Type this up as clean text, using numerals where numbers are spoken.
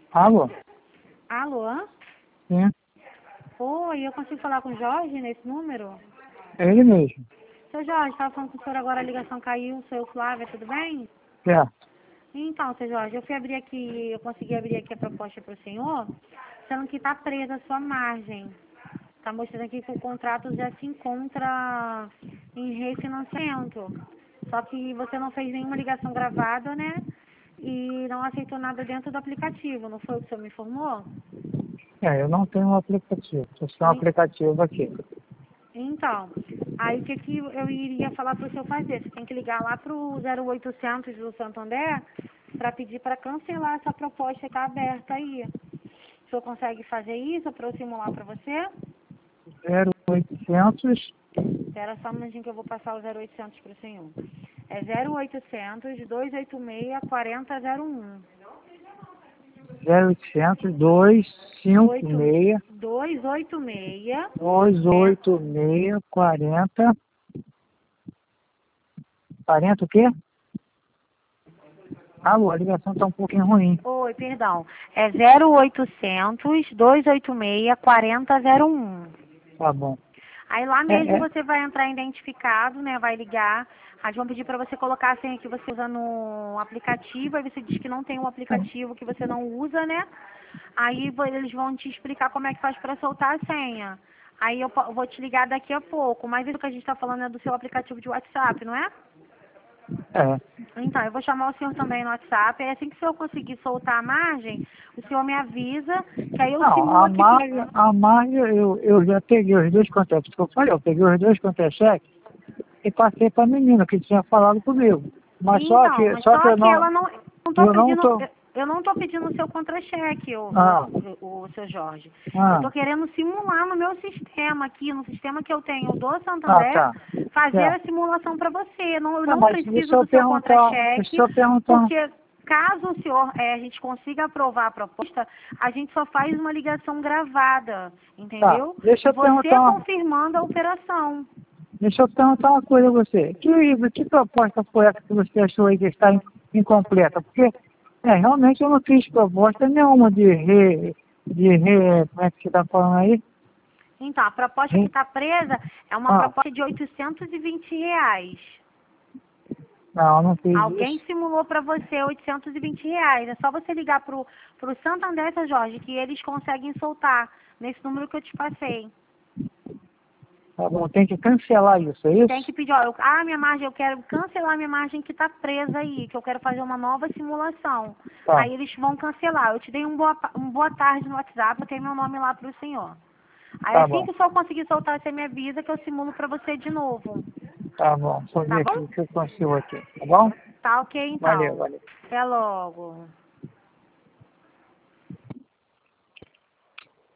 Alô? Alô? Sim, Oi, eu consigo falar com o Jorge nesse número? é ele mesmo. Seu Jorge, estava falando com o senhor agora, a ligação caiu, sou eu, Flávia, tudo bem? Certo. Então, seu Jorge, eu fui abrir aqui, eu consegui abrir aqui a proposta para o senhor, sendo que está presa a sua margem. Está mostrando aqui que o contrato já se encontra em refinanciamento. Só que você não fez nenhuma ligação gravada, né? E não aceitou nada dentro do aplicativo, não foi o que o senhor me informou? Eu não tenho um aplicativo. Só tem um aplicativo aqui. Então, aí o que, que eu iria falar para o senhor fazer? Você tem que ligar lá para o 0800 do Santander para pedir para cancelar essa proposta que está aberta aí. O senhor consegue fazer isso para eu simular para você? 0800 Espera só um minutinho que eu vou passar o 0800 para o senhor. É 0800 286 4001. 0800 256 286 286 40. 40 o quê? Alô, a ligação está um pouquinho ruim. Oi, perdão. É 0800 286 4001. Tá bom. Aí lá É, mesmo é. você vai entrar identificado, né? Vai ligar. Aí vão pedir para você colocar a senha que você usa no aplicativo. Aí você diz que não tem um aplicativo que você não usa, né? Aí eles vão te explicar como é que faz para soltar a senha. Aí eu vou te ligar daqui a pouco. Mas isso que a gente está falando é do seu aplicativo de WhatsApp, não é? É. Então, eu vou chamar o senhor também no WhatsApp. Aí assim que o senhor conseguir soltar a margem, o senhor me avisa, que aí eu Não, simulo aqui. a margem eu já peguei os dois contra-cheques que eu falei. Eu peguei os dois contra-cheques e passei para a menina que tinha falado comigo. Mas só Então, que, mas só que só que ela não tô eu não pedindo, tô. eu não tô pedindo o seu contra-cheque, Ah, o seu Jorge. Eu ah, tô querendo simular no meu sistema aqui, no sistema que eu tenho do ah, Santander, tá. fazer a Certo. simulação para você. Eu Não, não mas deixa preciso eu do seu perguntar, contra-cheque, porque caso o senhor, a gente consiga aprovar a proposta, a gente só faz uma ligação gravada, tá, entendeu? E você confirmando a operação. deixa eu perguntar uma coisa a você. Que proposta foi essa que você achou aí que está incompleta? Porque, realmente eu não fiz proposta nenhuma como é que você está falando aí? Então, a proposta que está presa é uma Ah, proposta de R$ 820. não, eu não fiz Alguém isso. simulou para você R$ 820. É só você ligar pro Santander, seu Jorge, que eles conseguem soltar nesse número que eu te passei. Tá bom, tem que cancelar isso, é Tem que isso? pedir, ó, minha margem, eu quero cancelar minha margem que está presa aí, que eu quero fazer uma nova simulação. Tá, Aí eles vão cancelar. Eu te dei um boa tarde no WhatsApp, eu tenho meu nome lá para o senhor. Aí tá assim bom, que o senhor conseguir soltar, você me avisa que eu simulo para você de novo. tá bom. Deixa eu Tá ver aqui bom? o que eu consigo aqui, tá bom? Tá ok, Valeu, então. valeu. Até logo.